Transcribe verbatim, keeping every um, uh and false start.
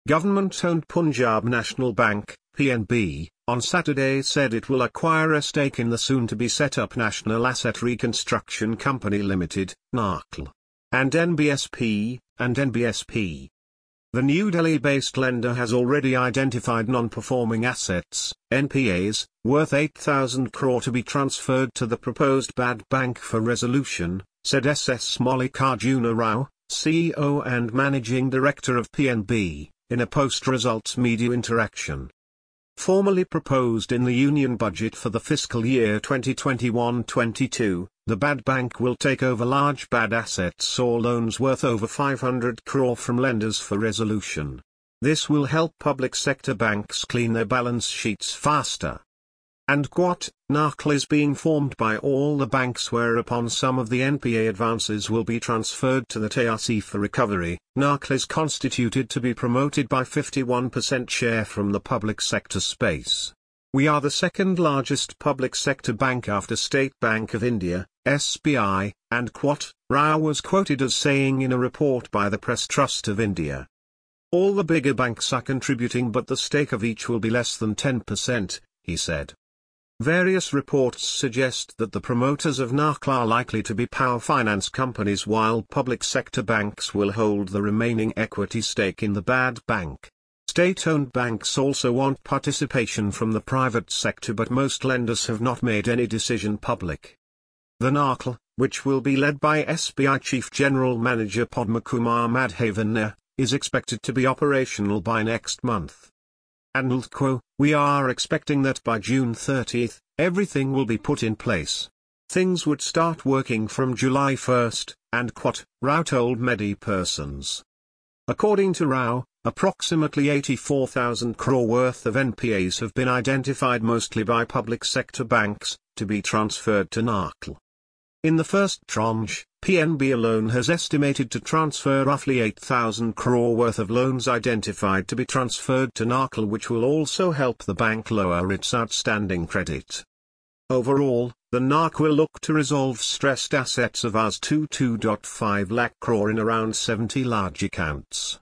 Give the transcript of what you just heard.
Government-owned Punjab National Bank, P N B, on Saturday said it will acquire a stake in the soon-to-be-set-up National Asset Reconstruction Company Limited, N A C L, and N B S P, and N B S P. The New Delhi-based lender has already identified non-performing assets, N P As, worth eight thousand crore to be transferred to the proposed bad bank for resolution, said S S Mallikarjuna Rao, C E O and Managing Director of P N B, in a post-results media interaction. Formally proposed in the Union Budget for the fiscal year twenty twenty-one twenty-two, the bad bank will take over large bad assets or loans worth over five hundred crore from lenders for resolution. This will help public sector banks clean their balance sheets faster. And quote, N A C L is being formed by all the banks, whereupon some of the N P A advances will be transferred to the T R C for recovery. N A C L is constituted to be promoted by fifty-one percent share from the public sector space. We are the second largest public sector bank after State Bank of India, S B I, and quote, Rao was quoted as saying in a report by the Press Trust of India. All the bigger banks are contributing, but the stake of each will be less than ten percent, he said. Various reports suggest that the promoters of N A C L are likely to be power finance companies, while public sector banks will hold the remaining equity stake in the bad bank. State-owned banks also want participation from the private sector, but most lenders have not made any decision public. The N A C L, which will be led by S B I Chief General Manager Padmakumar Madhavan, is expected to be operational by next month. And quote, we are expecting that by June thirtieth, everything will be put in place. Things would start working from July first, and quote, Rao told Medi persons. According to Rao, approximately eighty-four thousand crore worth of N P As have been identified, mostly by public sector banks, to be transferred to N A C L. In the first tranche, P N B alone has estimated to transfer roughly eight thousand crore worth of loans identified to be transferred to N A C L, which will also help the bank lower its outstanding credit. Overall, the N A C L will look to resolve stressed assets of Rs two point two five lakh crore in around seventy large accounts.